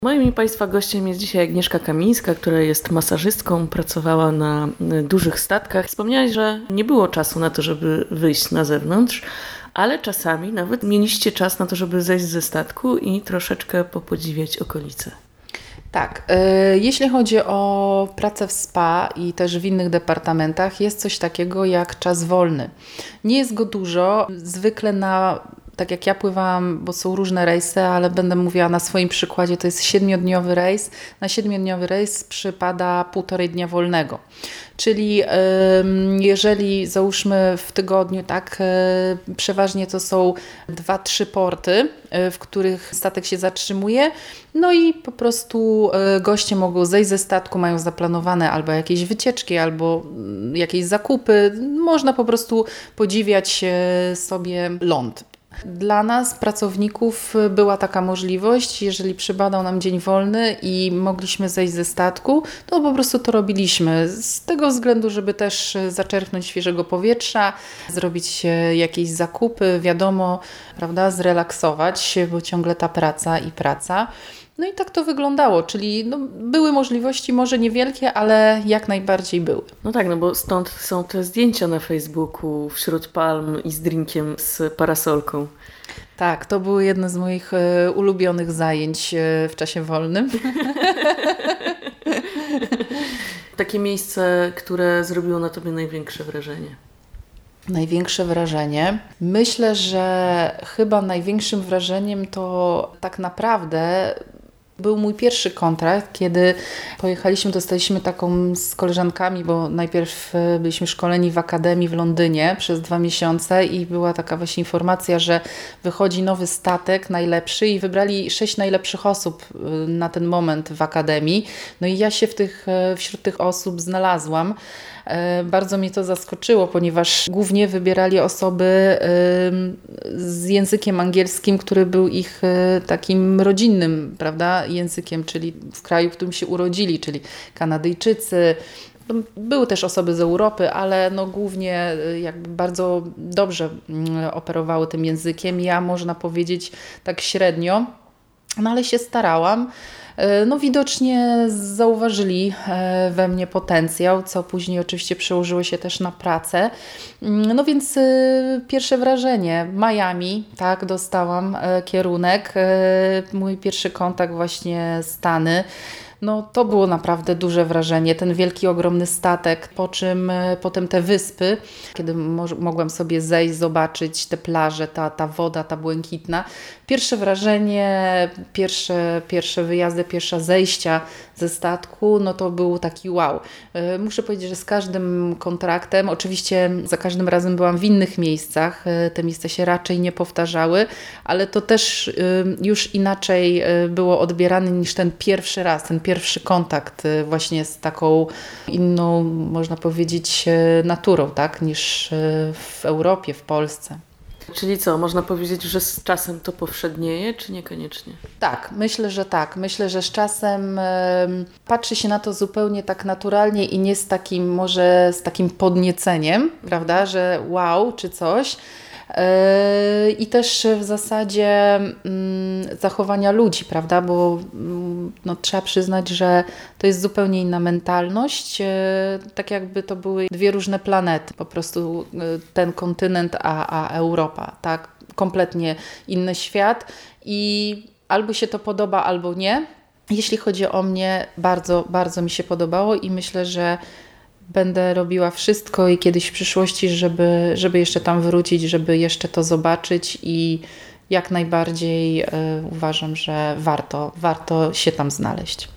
Moim i Państwa gościem jest dzisiaj Agnieszka Kamińska, która jest masażystką, pracowała na dużych statkach. Wspomniałaś, że nie było czasu na to, żeby wyjść na zewnątrz, ale czasami nawet mieliście czas na to, żeby zejść ze statku i troszeczkę popodziwiać okolice. Tak, jeśli chodzi o pracę w spa i też w innych departamentach, jest coś takiego jak czas wolny. Nie jest go dużo, zwykle tak jak ja pływałam, bo są różne rejsy, ale będę mówiła na swoim przykładzie, to jest 7-dniowy rejs. Na 7-dniowy rejs przypada 1,5 dnia wolnego. Czyli jeżeli załóżmy w tygodniu, tak, przeważnie to są 2-3 porty, w których statek się zatrzymuje, no i po prostu goście mogą zejść ze statku, mają zaplanowane albo jakieś wycieczki, albo jakieś zakupy. Można po prostu podziwiać sobie ląd. Dla nas, pracowników, była taka możliwość, jeżeli przypadał nam dzień wolny i mogliśmy zejść ze statku, to po prostu to robiliśmy. Z tego względu, żeby też zaczerpnąć świeżego powietrza, zrobić jakieś zakupy, wiadomo, prawda, zrelaksować się, bo ciągle ta praca i praca. No i tak to wyglądało, czyli były możliwości, może niewielkie, ale jak najbardziej były. No tak, bo stąd są te zdjęcia na Facebooku wśród palm i z drinkiem z parasolką. Tak, to było jedno z moich ulubionych zajęć w czasie wolnym. Takie miejsce, które zrobiło na Tobie największe wrażenie. Największe wrażenie? Myślę, że chyba największym wrażeniem to tak naprawdę był mój pierwszy kontrakt, kiedy pojechaliśmy, dostaliśmy taką z koleżankami, bo najpierw byliśmy szkoleni w Akademii w Londynie przez 2 miesiące i była taka właśnie informacja, że wychodzi nowy statek, najlepszy i wybrali 6 najlepszych osób na ten moment w Akademii. No i ja się wśród tych osób znalazłam. Bardzo mnie to zaskoczyło, ponieważ głównie wybierali osoby z językiem angielskim, który był ich takim rodzinnym, prawda, językiem, czyli w kraju, w którym się urodzili, czyli Kanadyjczycy. Były też osoby z Europy, ale głównie jakby bardzo dobrze operowały tym językiem. Ja, można powiedzieć, tak średnio, ale się starałam. Widocznie zauważyli we mnie potencjał, co później oczywiście przełożyło się też na pracę. Więc pierwsze wrażenie, Miami, tak, dostałam kierunek, mój pierwszy kontakt właśnie Stany. To było naprawdę duże wrażenie, ten wielki, ogromny statek, po czym potem te wyspy, kiedy mogłam sobie zejść, zobaczyć te plaże, ta woda, ta błękitna. Pierwsze wrażenie, pierwsze wyjazdy, pierwsze zejścia ze statku, to był taki wow. Muszę powiedzieć, że z każdym kontraktem, oczywiście za każdym razem byłam w innych miejscach, te miejsca się raczej nie powtarzały, ale to też już inaczej było odbierane niż ten pierwszy raz, ten pierwszy kontakt właśnie z taką inną, można powiedzieć, naturą, tak, niż w Europie, w Polsce. Czyli co, można powiedzieć, że z czasem to powszednieje, czy niekoniecznie? Tak, myślę, że tak. Myślę, że z czasem patrzy się na to zupełnie tak naturalnie i nie z takim podnieceniem, prawda, że wow, czy coś. I też w zasadzie zachowania ludzi, prawda, bo trzeba przyznać, że to jest zupełnie inna mentalność, tak jakby to były 2 różne planety, po prostu ten kontynent a Europa, tak, kompletnie inny świat i albo się to podoba, albo nie. Jeśli chodzi o mnie, bardzo, bardzo mi się podobało i myślę, że będę robiła wszystko i kiedyś w przyszłości, żeby jeszcze tam wrócić, żeby jeszcze to zobaczyć i jak najbardziej uważam, że warto się tam znaleźć.